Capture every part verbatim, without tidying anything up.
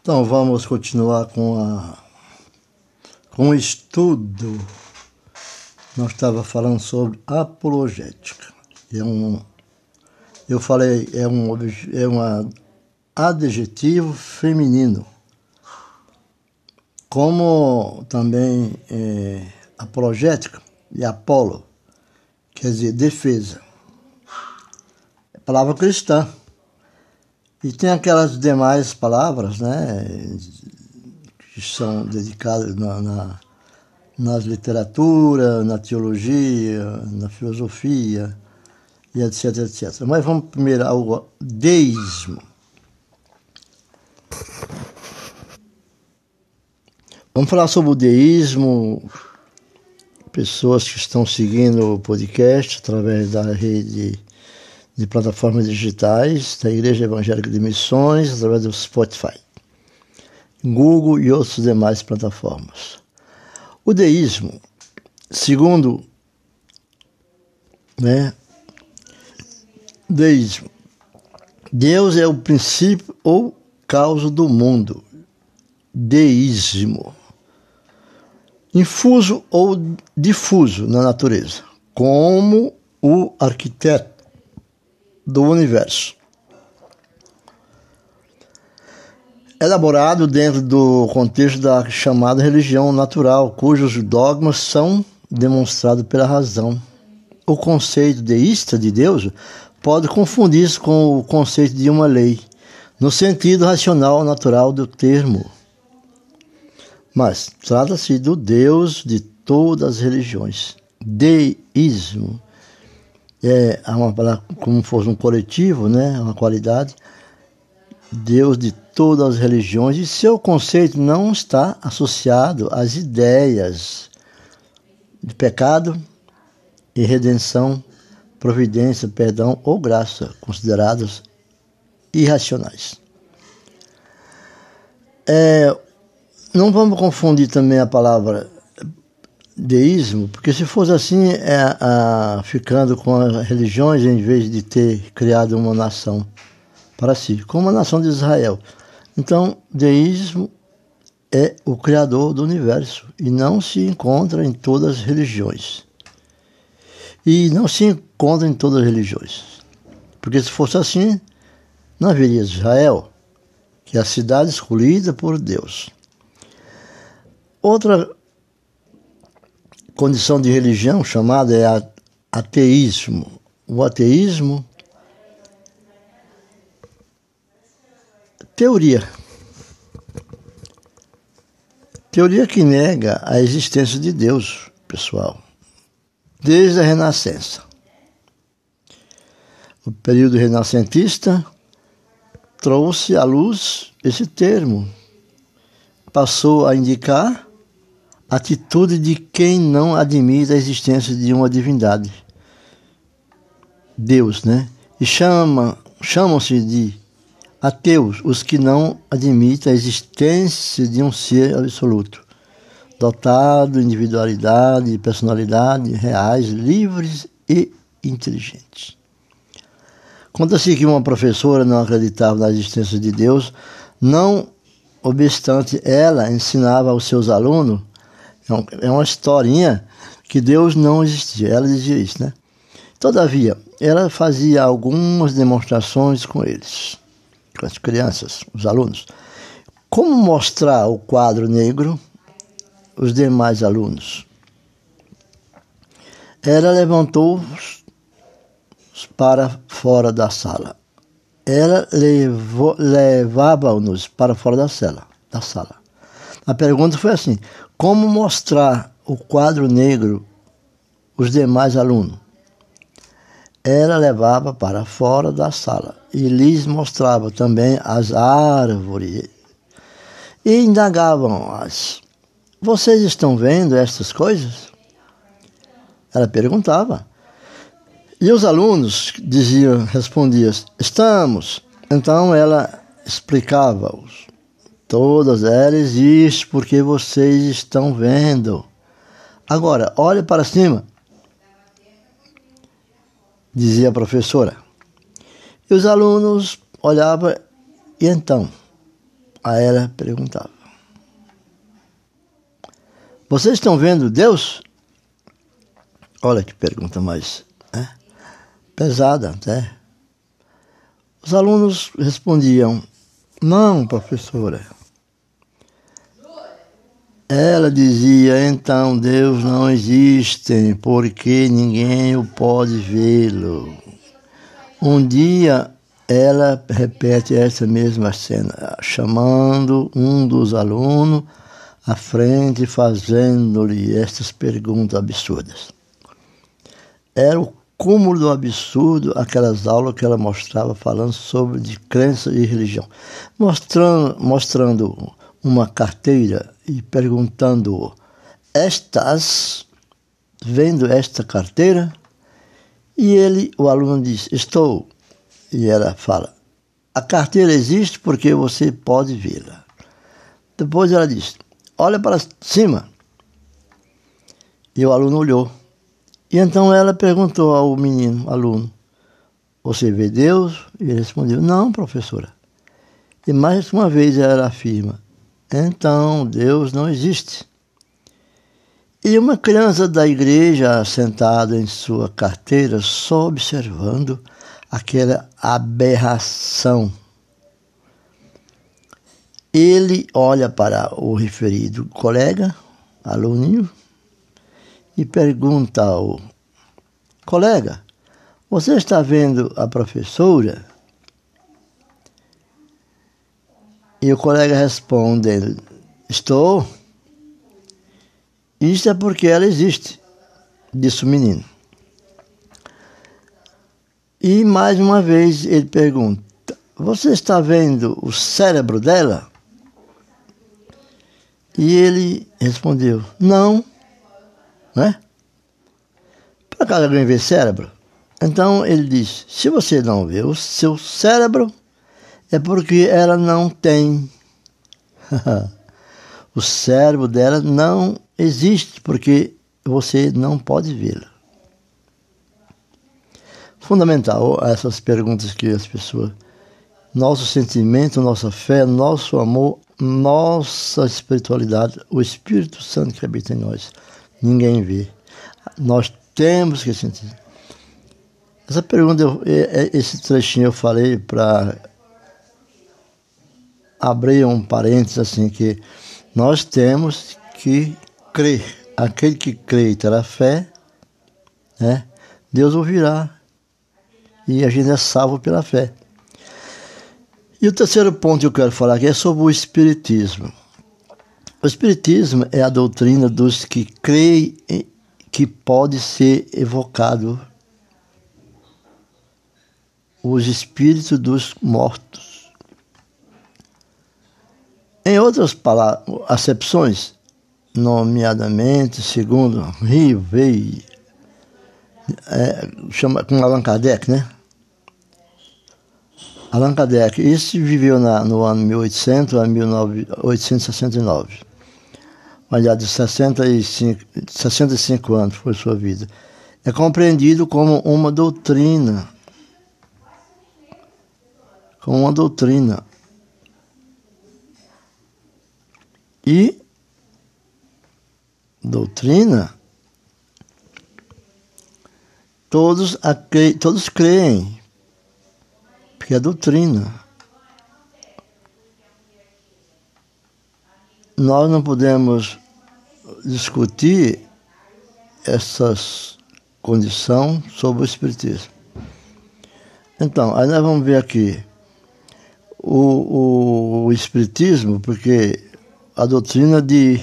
Então vamos continuar com, a, com o estudo. Nós estávamos falando sobre apologética. É um, eu falei, é um, é um adjetivo feminino. Como também é, apologética e apolo, quer dizer, defesa. É palavra cristã. E tem aquelas demais palavras, né, que são dedicadas na, na, nas literatura, na teologia, na filosofia, e etc, etcétera. Mas vamos primeiro ao deísmo. Vamos falar sobre o deísmo. Pessoas que estão seguindo o podcast através da rede de plataformas digitais da Igreja Evangélica de Missões, através do Spotify, Google e outras demais plataformas. O deísmo, segundo, né, deísmo, Deus é o princípio ou causa do mundo. Deísmo, infuso ou difuso na natureza, como o arquiteto do universo, elaborado dentro do contexto da chamada religião natural, cujos dogmas são demonstrados pela razão. O conceito deísta de Deus pode confundir-se com o conceito de uma lei, no sentido racional natural do termo. Mas trata-se do Deus de todas as religiões. Deísmo é uma palavra como fosse um coletivo, né? Uma qualidade. Deus de todas as religiões, e seu conceito não está associado às ideias de pecado e redenção, providência, perdão ou graça, consideradas irracionais. É, não vamos confundir também a palavra deísmo, porque se fosse assim, é, a, ficando com as religiões, em vez de ter criado uma nação para si, como a nação de Israel. Então, deísmo é o criador do universo e não se encontra em todas as religiões. E não se encontra em todas as religiões. Porque se fosse assim, não haveria Israel, que é a cidade escolhida por Deus. Outra condição de religião chamada é ateísmo. O ateísmo, teoria. Teoria que nega a existência de Deus, pessoal, desde a Renascença. O período renascentista trouxe à luz esse termo. Passou a indicar atitude de quem não admite a existência de uma divindade, Deus, né? E chama, chamam-se de ateus os que não admitem a existência de um ser absoluto, dotado de individualidade e personalidade reais, livres e inteligentes. Conta-se que uma professora não acreditava na existência de Deus, não obstante ela ensinava aos seus alunos. É uma historinha que Deus não existia. Ela dizia isso, né? Todavia, ela fazia algumas demonstrações com eles, com as crianças, os alunos. Como mostrar o quadro negro, os demais alunos? Ela levantou-os para fora da sala. Ela levava-nos para fora da sala, da sala. A pergunta foi assim: como mostrar o quadro negro os demais alunos? Ela levava para fora da sala e lhes mostrava também as árvores. E indagavam-as: vocês estão vendo estas coisas? Ela perguntava. E os alunos diziam, respondiam: estamos. Então ela explicava-os: todas elas existem porque vocês estão vendo. Agora, olhe para cima, dizia a professora. E os alunos olhavam, e então? Aí ela perguntava: vocês estão vendo Deus? Olha que pergunta mais, né? Pesada até. Os alunos respondiam: não, professora. Ela dizia: então Deus não existe, porque ninguém o pode vê-lo. Um dia ela repete essa mesma cena, chamando um dos alunos à frente e fazendo-lhe estas perguntas absurdas. Era o cúmulo do absurdo aquelas aulas que ela mostrava falando sobre de crença e religião, mostrando, mostrando uma carteira e perguntando: estás vendo esta carteira? E ele, o aluno diz: estou. E ela fala: a carteira existe porque você pode vê-la. Depois ela diz: olha para cima. E o aluno olhou. E então ela perguntou ao menino, aluno: você vê Deus? E ele respondeu: não, professora. E mais uma vez ela afirma: então Deus não existe. E uma criança da igreja sentada em sua carteira, só observando aquela aberração. Ele olha para o referido colega, aluninho, e pergunta ao colega: você está vendo a professora? E o colega responde: estou. Isso é porque ela existe, disse o menino. E mais uma vez ele pergunta: você está vendo o cérebro dela? E ele respondeu: não. Né? Por acaso alguém vê cérebro? Então ele diz: se você não vê o seu cérebro, é porque ela não tem. O cérebro dela não existe, porque você não pode vê-lo. Fundamental essas perguntas que as pessoas... Nosso sentimento, nossa fé, nosso amor, nossa espiritualidade, o Espírito Santo que habita em nós, ninguém vê. Nós temos que sentir. Essa pergunta, eu, esse trechinho eu falei para abrir um parênteses assim, que nós temos que crer. Aquele que crê e terá fé, né, Deus ouvirá. E a gente é salvo pela fé. E o terceiro ponto que eu quero falar aqui é sobre o Espiritismo. O Espiritismo é a doutrina dos que creem que pode ser evocado os espíritos dos mortos. Em outras palavras, acepções, nomeadamente, segundo Rivey, é, chama com Allan Kardec, né? Allan Kardec, esse viveu na, no ano mil e oitocentos a mil oitocentos e sessenta e nove. Aliás, de sessenta e cinco, sessenta e cinco anos foi sua vida. É compreendido como uma doutrina. Como uma doutrina. E doutrina, todos, todos creem, porque é doutrina. Nós não podemos discutir essas condições sobre o Espiritismo. Então, aí nós vamos ver aqui o, o, o Espiritismo, porque a doutrina de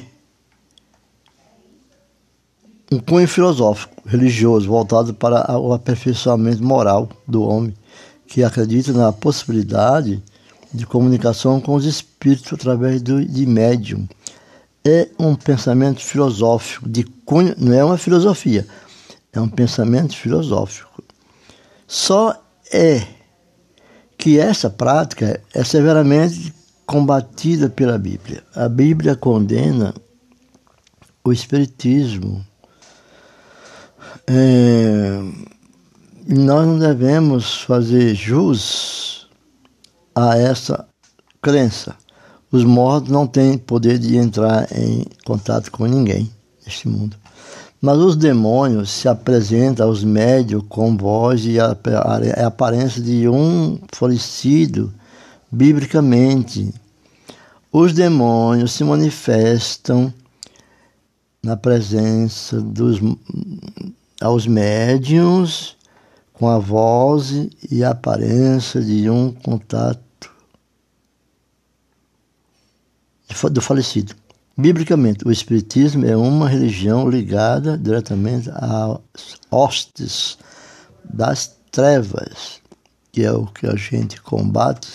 um cunho filosófico, religioso, voltado para o aperfeiçoamento moral do homem, que acredita na possibilidade de comunicação com os espíritos através do, de médium. É um pensamento filosófico, de cunho, não é uma filosofia, é um pensamento filosófico. Só é que essa prática é severamente combatida pela Bíblia. A Bíblia condena o espiritismo. É, nós não devemos fazer jus a essa crença. Os mortos não têm poder de entrar em contato com ninguém neste mundo. Mas os demônios se apresentam aos médios com voz e a, a, a aparência de um falecido biblicamente. Os demônios se manifestam na presença dos aos médiuns com a voz e a aparência de um contato do falecido. Biblicamente, o Espiritismo é uma religião ligada diretamente às hostes das trevas, que é o que a gente combate,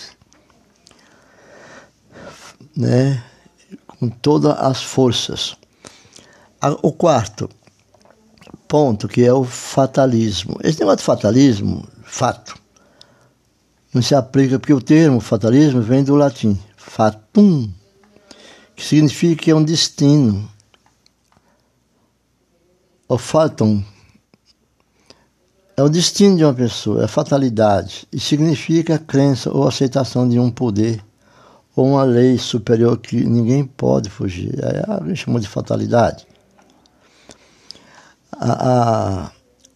né, com todas as forças. O quarto ponto, que é o fatalismo. Esse negócio de fatalismo, fato, não se aplica porque o termo fatalismo vem do latim, fatum, que significa que é um destino. O fatum é o destino de uma pessoa, é fatalidade, e significa a crença ou aceitação de um poder ou uma lei superior que ninguém pode fugir. Aí a gente chama de fatalidade. A, a,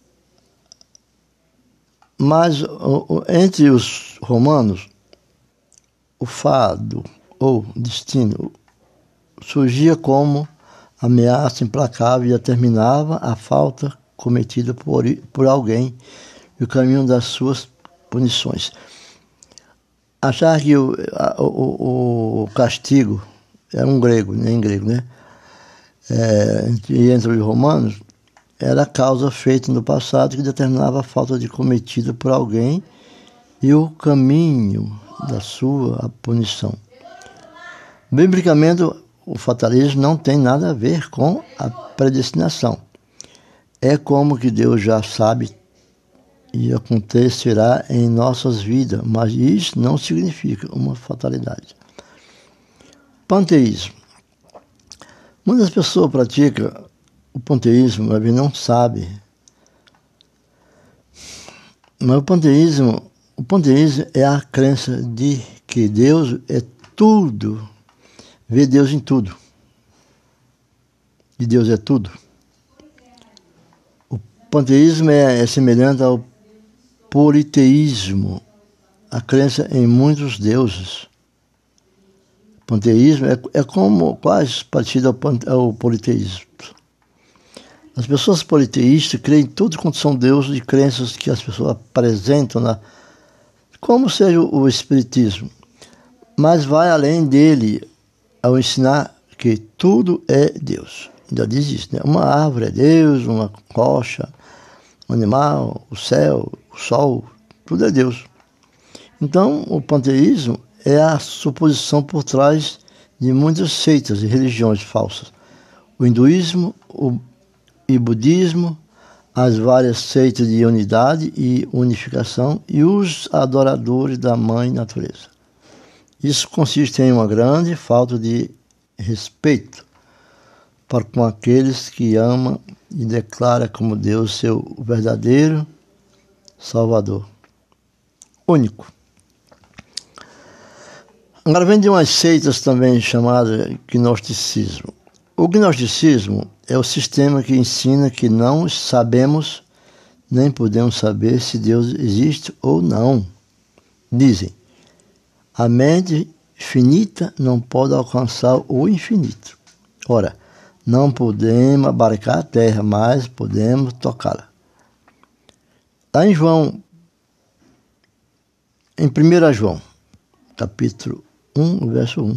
mas o, o, entre os romanos, o fado ou destino surgia como ameaça implacável e determinava a falta cometida por, por alguém e o caminho das suas punições. Achar que o, o, o castigo era um grego, né, em grego, né? É, e entre os romanos, era a causa feita no passado que determinava a falta de cometida por alguém e o caminho da sua punição. Biblicamente, o fatalismo não tem nada a ver com a predestinação. É como que Deus já sabe e acontecerá em nossas vidas, mas isso não significa uma fatalidade. Panteísmo. Muitas pessoas praticam o panteísmo, mas não sabem. Mas o panteísmo, o panteísmo é a crença de que Deus é tudo, vê Deus em tudo. E Deus é tudo. O panteísmo é, é semelhante ao politeísmo, a crença em muitos deuses. O panteísmo é, é como quase parecido ao, pante, ao politeísmo. As pessoas politeístas creem em tudo quanto são deuses e crenças que as pessoas apresentam, na, como seja o espiritismo, mas vai além dele ao ensinar que tudo é Deus. Já diz isso, né? Uma árvore é Deus, uma rocha, um animal, o céu, o sol, tudo é Deus. Então, o panteísmo é a suposição por trás de muitas seitas e religiões falsas. O hinduísmo, o e budismo, as várias seitas de unidade e unificação e os adoradores da mãe natureza. Isso consiste em uma grande falta de respeito para com aqueles que ama e declara como Deus seu verdadeiro Salvador, único. Agora vem de umas seitas também chamadas gnosticismo. O gnosticismo é o sistema que ensina que não sabemos nem podemos saber se Deus existe ou não. Dizem, a mente finita não pode alcançar o infinito. Ora, não podemos abarcar a terra, mas podemos tocá-la. Lá em João, em primeiro João, capítulo um, verso um,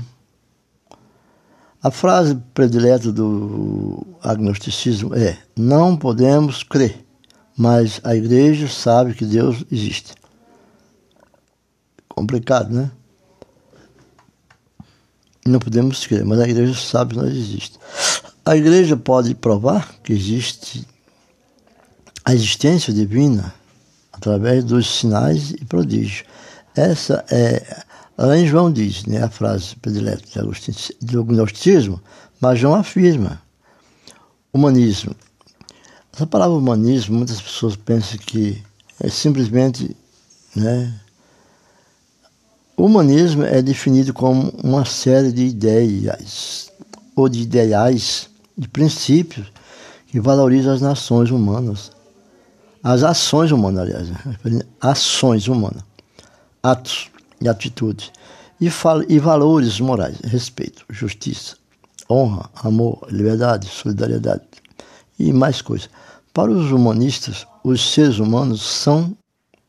a frase predileta do agnosticismo é: não podemos crer, mas a igreja sabe que Deus existe. Complicado, né? Não podemos crer, mas a igreja sabe que nós existimos. A igreja pode provar que existe a existência divina através dos sinais e prodígios. Essa é... Lá em João diz, né, a frase predileta do gnosticismo, mas João afirma. Humanismo. Essa palavra humanismo, muitas pessoas pensam que é simplesmente, né, O humanismo é definido como uma série de ideias, ou de ideais, de princípios, que valorizam as nações humanas. As ações humanas, aliás, ações humanas, atos e atitudes, e, e valores morais, respeito, justiça, honra, amor, liberdade, solidariedade e mais coisas. Para os humanistas, os seres humanos são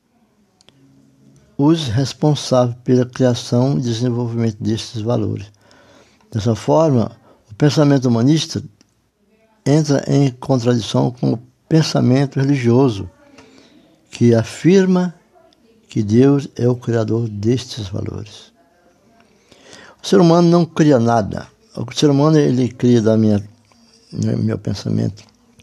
os responsáveis pela criação e desenvolvimento destes valores. Dessa forma, o pensamento humanista entra em contradição com o pensamento religioso, que afirma que Deus é o criador destes valores. O ser humano não cria nada. O ser humano, ele cria da minha, meu pensamento.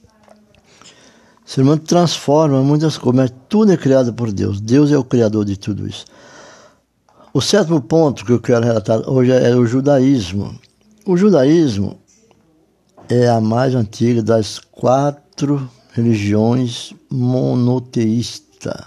O ser humano transforma muitas coisas, mas tudo é criado por Deus. Deus é o criador de tudo isso. O sétimo ponto que eu quero relatar hoje é o judaísmo. O judaísmo é a mais antiga das quatro religiões monoteístas.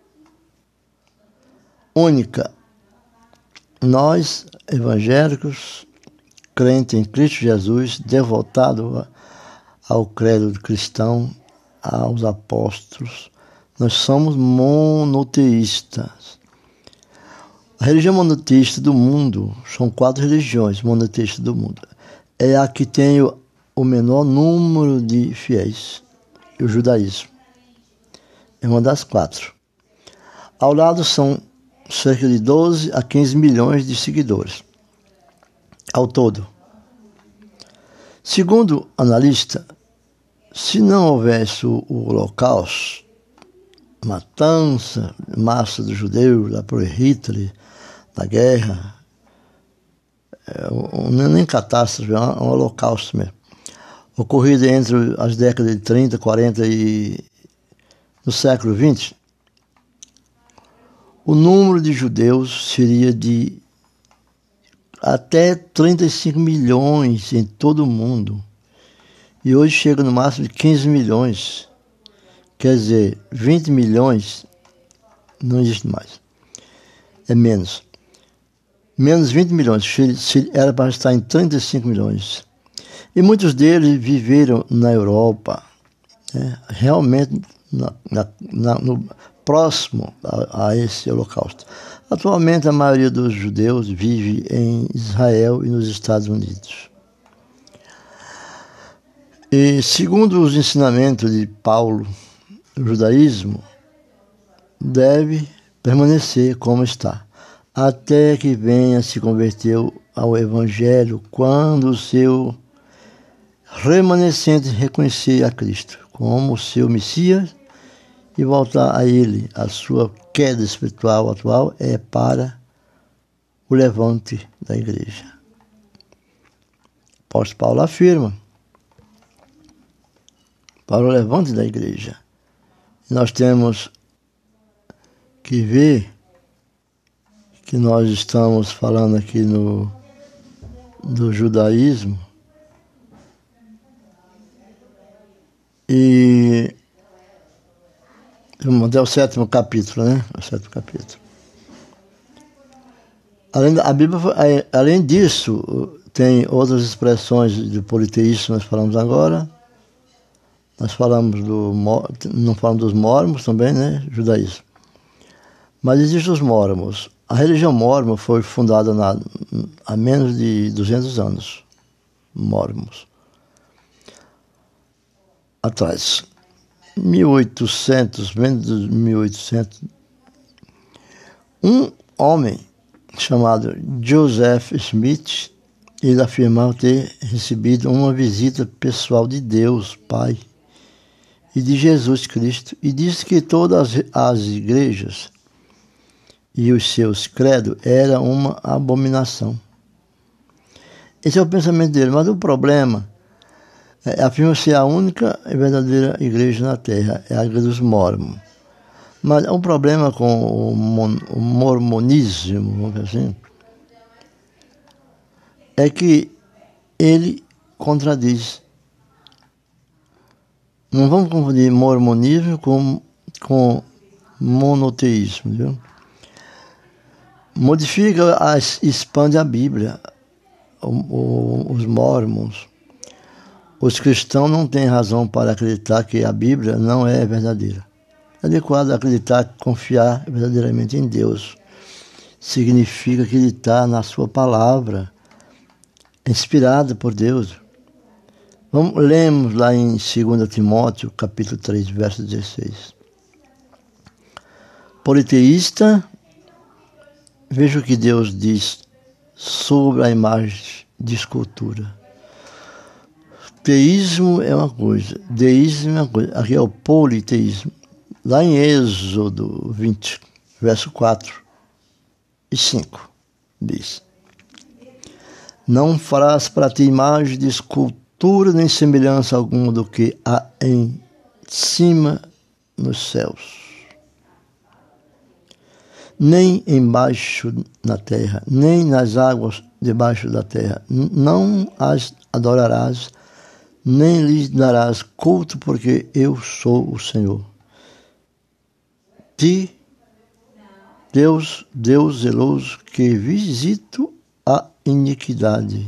Única. Nós, evangélicos, crentes em Cristo Jesus, devotados ao credo cristão, aos apóstolos, nós somos monoteístas. A religião monoteísta do mundo, são quatro religiões monoteístas do mundo, é a que tem o, o menor número de fiéis, o judaísmo. É uma das quatro. Ao lado são cerca de doze a quinze milhões de seguidores, ao todo. Segundo analista, se não houvesse o, o holocausto, matança, massa dos judeus, lá por Hitler, da guerra, é, um, nem catástrofe, é um, um holocausto mesmo, ocorrido entre as décadas de trinta, quarenta e no século vinte, o número de judeus seria de até trinta e cinco milhões em todo o mundo. E hoje chega no máximo de quinze milhões. Quer dizer, vinte milhões não existe mais. É menos. Menos vinte milhões. Era para estar em trinta e cinco milhões. E muitos deles viveram na Europa, né, realmente na, na, na, no, próximo a, a esse holocausto. Atualmente, a maioria dos judeus vive em Israel e nos Estados Unidos. E, segundo os ensinamentos de Paulo, o judaísmo deve permanecer como está, até que venha se converter ao Evangelho, quando o seu remanescente reconhecer a Cristo como o seu Messias e voltar a ele. A sua queda espiritual atual é para o levante da igreja. O apóstolo Paulo afirma, para o levante da igreja. Nós temos que ver que nós estamos falando aqui no do judaísmo e até o sétimo capítulo, né? O sétimo capítulo. Além, a Bíblia, além disso, tem outras expressões de politeísmo, nós falamos agora. Nós falamos do, não falamos dos mórmons também, né? Judaísmo. Mas existem os mórmons. A religião mórmon foi fundada na, há menos de duzentos anos. Mórmons. Atrás. mil e oitocentos, menos de mil e oitocentos, um homem chamado Joseph Smith, ele afirmava ter recebido uma visita pessoal de Deus, Pai, e de Jesus Cristo, e disse que todas as igrejas e os seus credos eram uma abominação. Esse é o pensamento dele, mas o problema é, afirma ser a única e verdadeira igreja na Terra, é a igreja dos mórmons. Mas o problema com o, mon, o mormonismo, vamos dizer assim, é que ele contradiz. Não vamos confundir mormonismo com, com monoteísmo, viu? modifica e expande a Bíblia. O, o, os mormons, os cristãos não têm razão para acreditar que a Bíblia não é verdadeira. É adequado acreditar, confiar verdadeiramente em Deus. Significa acreditar na sua palavra, inspirada por Deus. Vamos, lemos lá em dois Timóteo, capítulo três, verso dezesseis. Politeísta, veja o que Deus diz sobre a imagem de escultura. Teísmo é uma coisa, deísmo é uma coisa. Aqui é o politeísmo. Lá em Êxodo vinte, verso quatro e cinco, diz: não farás para ti imagem de escultura, nem semelhança alguma do que há em cima nos céus, nem embaixo na terra, nem nas águas debaixo da terra. Não as adorarás, nem lhes darás culto, porque eu sou o Senhor. Ti, Deus, Deus zeloso, que visito a iniquidade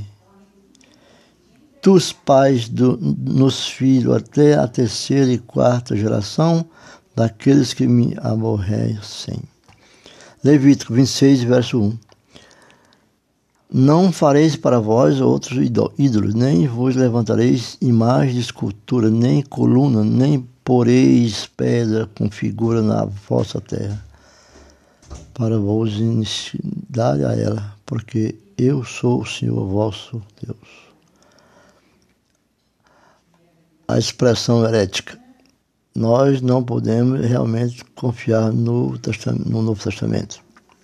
dos pais do, nos filhos até a terceira e quarta geração daqueles que me aborrecem. Levítico vinte e seis, verso um. Não fareis para vós outros ídolos, nem vos levantareis imagem de escultura, nem coluna, nem poreis pedra com figura na vossa terra, para vos dar a ela, porque eu sou o Senhor vosso Deus. A expressão herética. Nós não podemos realmente confiar no, testamento, no Novo Testamento,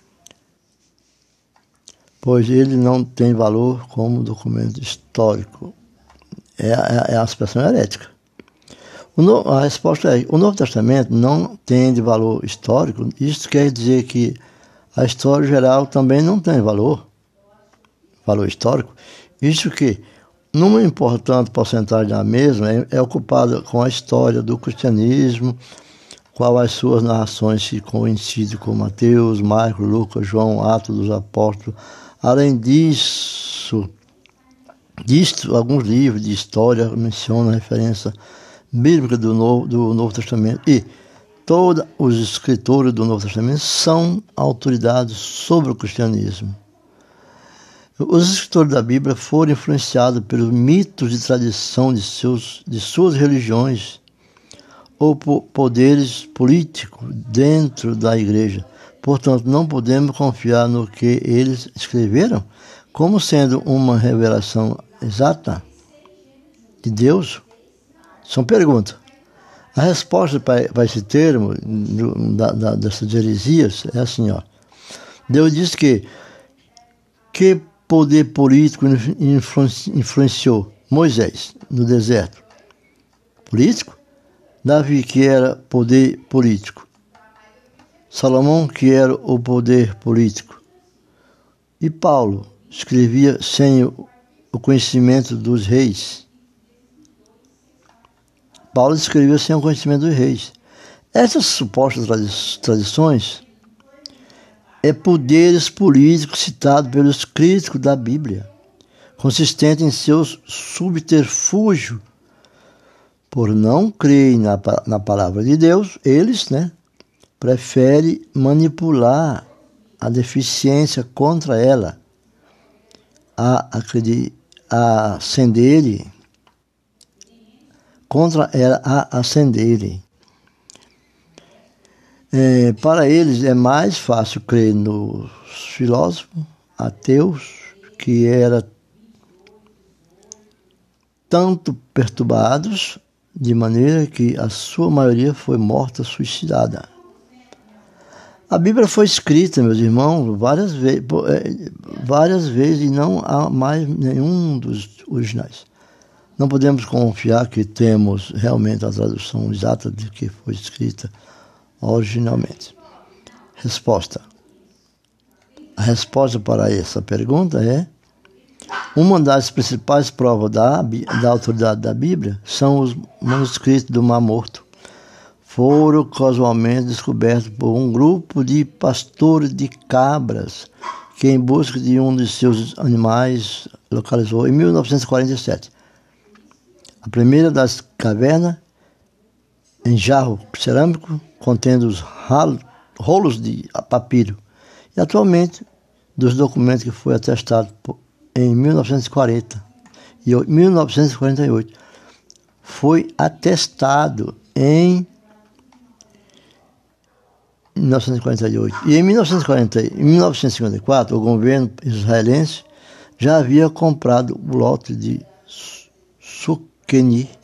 pois ele não tem valor como documento histórico. É, é, é a expressão herética. O no, a resposta é: o Novo Testamento não tem de valor histórico. Isso quer dizer que a história geral também não tem valor, valor histórico. Isso que, numa importante porcentagem da mesma, é, é ocupada com a história do cristianismo, qual as suas narrações se coincidem com Mateus, Marcos, Lucas, João, Atos dos Apóstolos. Além disso, disto, alguns livros de história mencionam a referência bíblica do Novo, do Novo Testamento, e todos os escritores do Novo Testamento são autoridades sobre o cristianismo. Os escritores da Bíblia foram influenciados pelos mitos de tradição de, seus, de suas religiões ou por poderes políticos dentro da igreja. Portanto, não podemos confiar no que eles escreveram como sendo uma revelação exata de Deus. São perguntas. A resposta para, para esse termo, da, da, dessas heresias, é assim, ó. Deus diz que que poder político influenciou Moisés no deserto? Político? Davi, que era poder político. Salomão, que era o poder político. E Paulo escrevia sem o conhecimento dos reis. Paulo escrevia sem o conhecimento dos reis. Essas supostas tradi- tradições é poderes políticos citados pelos críticos da Bíblia, consistente em seus subterfúgio. Por não crerem na, na palavra de Deus, eles, né, preferem manipular a deficiência contra ela, a, a acender contra ela a ascenderem. É, para eles é mais fácil crer nos filósofos ateus, que eram tanto perturbados, de maneira que a sua maioria foi morta, suicidada. A Bíblia foi escrita, meus irmãos, várias vezes, várias vezes e não há mais nenhum dos originais. Não podemos confiar que temos realmente a tradução exata de que foi escrita originalmente. Resposta. A resposta para essa pergunta é: uma das principais provas da, da autoridade da Bíblia são os manuscritos do Mar Morto. foram casualmente descobertos por um grupo de pastores de cabras que, em busca de um de seus animais, localizou em mil novecentos e quarenta e sete. A primeira das cavernas, em jarro cerâmico, contendo os rolos de papiro. E atualmente, dos documentos que foi atestado em mil novecentos e quarenta e mil novecentos e quarenta e oito, foi atestado em mil novecentos e quarenta e oito. E em mil novecentos e quarenta, em mil novecentos e cinquenta e quatro, o governo israelense já havia comprado o lote de Suqueni.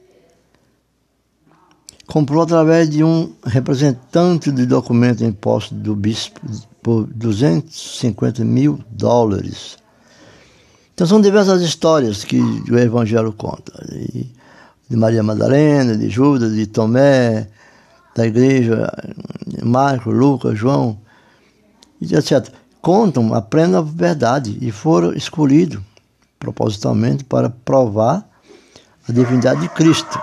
Comprou através de um representante de documento em posse do bispo por duzentos e cinquenta mil dólares. Então são diversas histórias que o Evangelho conta. De, de Maria Madalena, de Judas, de Tomé, da igreja, Marcos, Lucas, João, etcétera. Contam a plena verdade e foram escolhidos propositalmente para provar a divindade de Cristo.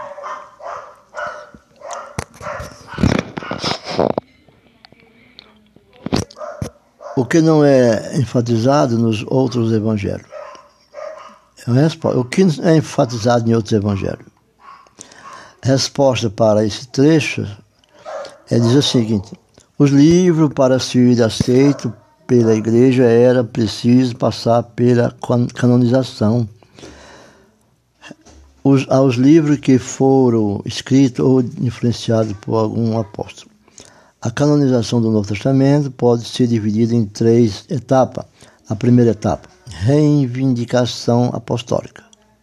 O que não é enfatizado nos outros evangelhos. O que é enfatizado em outros evangelhos? A resposta para esse trecho é dizer o seguinte: os livros, para ser aceitos pela igreja, era preciso passar pela canonização. Os, aos livros que foram escritos ou influenciados por algum apóstolo. A canonização do Novo Testamento pode ser dividida em três etapas. A primeira etapa, reivindicação apostólica.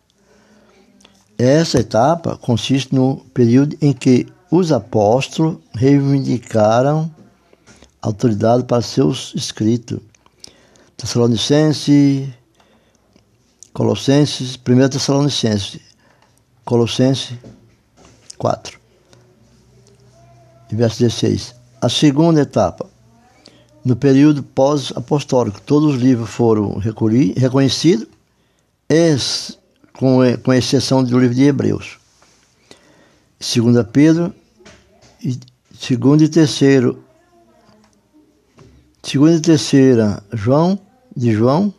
Essa etapa consiste no período em que os apóstolos reivindicaram autoridade para seus escritos. Tessalonicenses, Colossenses, primeira Tessalonicenses, Colossenses quatro, verso dezesseis. A segunda etapa, no período pós-apostólico, todos os livros foram reconhecidos, com exceção do livro de Hebreus. Segunda Pedro, segundo e terceiro, segunda e terceira João, de João.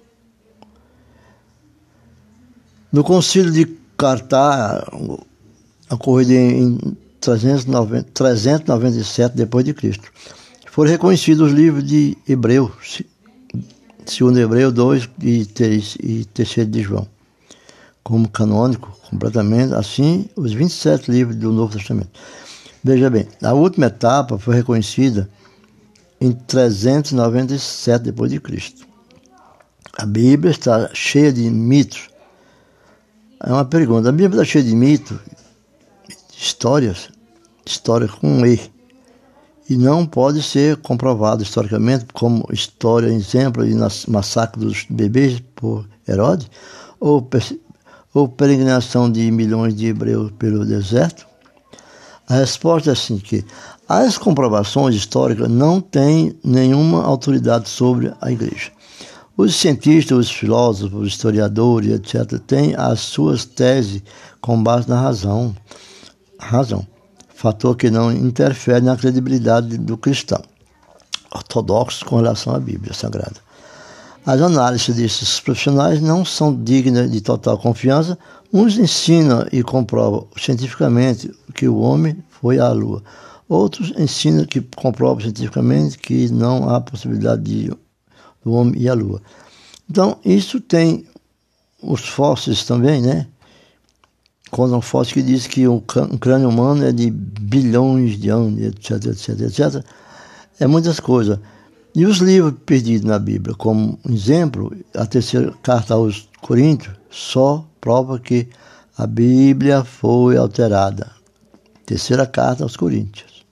No concílio de Cartago, ocorrido em trezentos e noventa e sete depois de Cristo, foram reconhecidos os livros de Hebreu, segundo Hebreu dois e terceiro de João, como canônico completamente, assim os vinte e sete livros do Novo Testamento. Veja bem, a última etapa foi reconhecida em trezentos e noventa e sete depois de Cristo. A Bíblia está cheia de mitos. É uma pergunta: a Bíblia está cheia de mitos, histórias, história com um E, e não pode ser comprovado historicamente como história, exemplo de massacre dos bebês por Herodes, ou, ou peregrinação de milhões de hebreus pelo deserto? A resposta é assim, que as comprovações históricas não têm nenhuma autoridade sobre a igreja. Os cientistas, os filósofos, os historiadores, etcétera, têm as suas teses com base na razão. Razão. Fator que não interfere na credibilidade do cristão ortodoxo com relação à Bíblia Sagrada. As análises desses profissionais não são dignas de total confiança. Uns ensinam e comprovam cientificamente que o homem foi à Lua. Outros ensinam que comprovam cientificamente que não há possibilidade de o homem ir à Lua. Então, isso tem os fósseis também, né? Contam fósseis que diz que o crânio humano é de bilhões de anos, etc, etc, etcétera. É muitas coisas. E os livros perdidos na Bíblia, como exemplo, a terceira carta aos Coríntios só prova que a Bíblia foi alterada. Terceira carta aos Coríntios.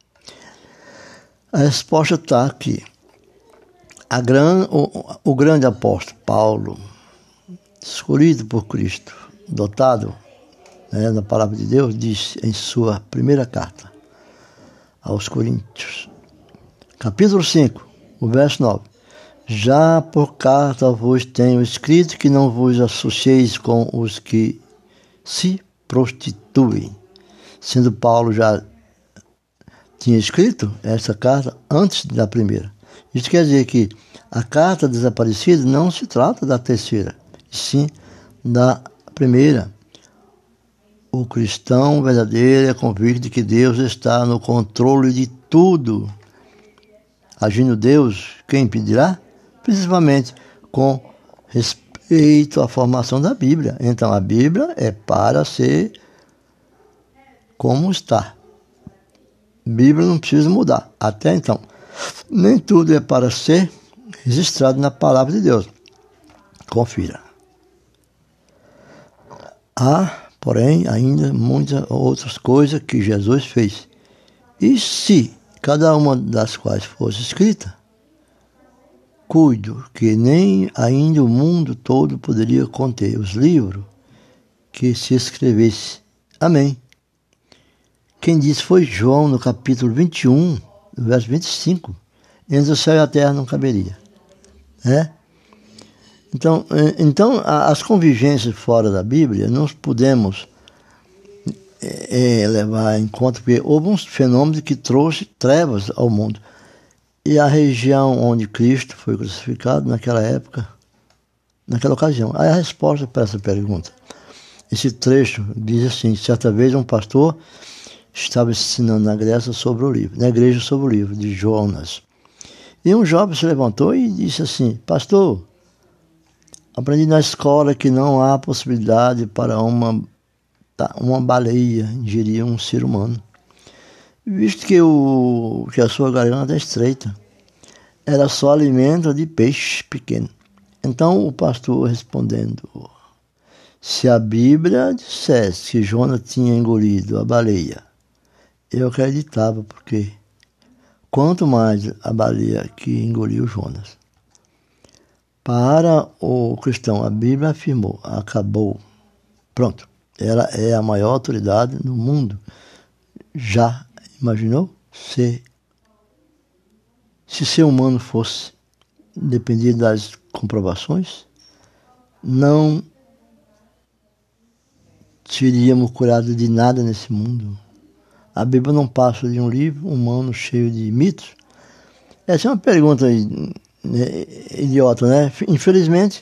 A resposta está aqui. A gran, o, o grande apóstolo Paulo, escolhido por Cristo, dotado, né, na palavra de Deus, diz em sua primeira carta aos Coríntios, capítulo cinco, o verso nove: já por carta vos tenho escrito que não vos associeis com os que se prostituem. Sendo Paulo já tinha escrito essa carta antes da primeira. Isso quer dizer que a carta desaparecida não se trata da terceira, e sim da primeira. O cristão verdadeiro é convicto de que Deus está no controle de tudo. Agindo Deus, quem impedirá? Principalmente com respeito à formação da Bíblia. Então a Bíblia é para ser como está. A Bíblia não precisa mudar. Até então, nem tudo é para ser registrado na palavra de Deus. Confira. Há, porém, ainda muitas outras coisas que Jesus fez. E se cada uma das quais fosse escrita, cuido que nem ainda o mundo todo poderia conter os livros que se escrevesse. Amém. Quem disse foi João, no capítulo vinte e um, verso vinte e cinco. Entre o céu e a terra não caberia. É? Então, então, as convivências fora da Bíblia, nós podemos é, levar em conta, porque houve um fenômeno que trouxe trevas ao mundo. E a região onde Cristo foi crucificado, naquela época, naquela ocasião. Aí a resposta para essa pergunta. Esse trecho diz assim: certa vez um pastor estava ensinando na Grécia sobre o livro, na igreja sobre o livro de Jonas. E um jovem se levantou e disse assim: pastor, aprendi na escola que não há possibilidade para uma, uma baleia ingerir um ser humano, visto que, o, que a sua garganta é estreita. Era só alimento de peixe pequeno. Então o pastor respondendo: se a Bíblia dissesse que Jonas tinha engolido a baleia, eu acreditava, porque quanto mais a baleia que engoliu Jonas. Para o cristão, a Bíblia afirmou: acabou. Pronto. Ela é a maior autoridade no mundo. Já imaginou? Se, se ser humano fosse depender das comprovações, não seríamos curados de nada nesse mundo. A Bíblia não passa de um livro humano cheio de mitos? Essa é uma pergunta idiota, né? Infelizmente,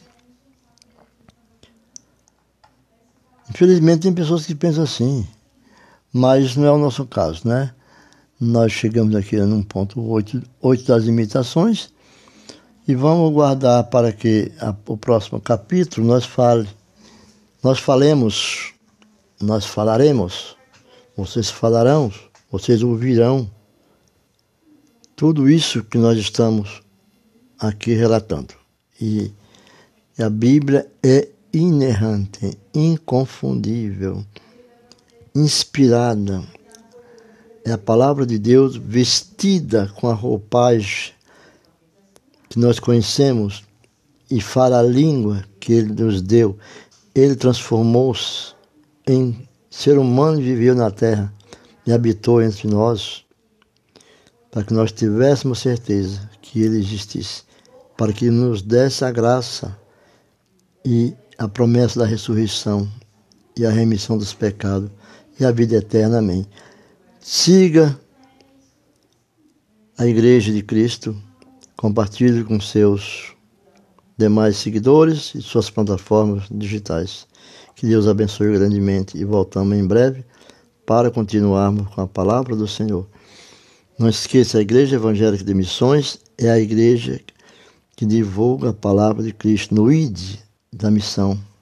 infelizmente tem pessoas que pensam assim, mas isso não é o nosso caso, né? Nós chegamos aqui num ponto oito, oito das imitações e vamos guardar para que a, o próximo capítulo nós fale, nós falemos, nós falaremos, vocês falarão, vocês ouvirão tudo isso que nós estamos aqui relatando. E, e a Bíblia é inerrante, inconfundível, inspirada. É a palavra de Deus vestida com a roupagem que nós conhecemos e fala a língua que Ele nos deu. Ele transformou-se em ser humano e viveu na terra e habitou entre nós, para que nós tivéssemos certeza que Ele existisse, para que nos desse a graça e a promessa da ressurreição e a remissão dos pecados e a vida eterna. Amém. Siga a Igreja de Cristo, compartilhe com seus demais seguidores e suas plataformas digitais. Que Deus abençoe grandemente e voltamos em breve para continuarmos com a palavra do Senhor. Não esqueça, a Igreja Evangélica de Missões é a igreja que divulga a palavra de Cristo no I D da missão.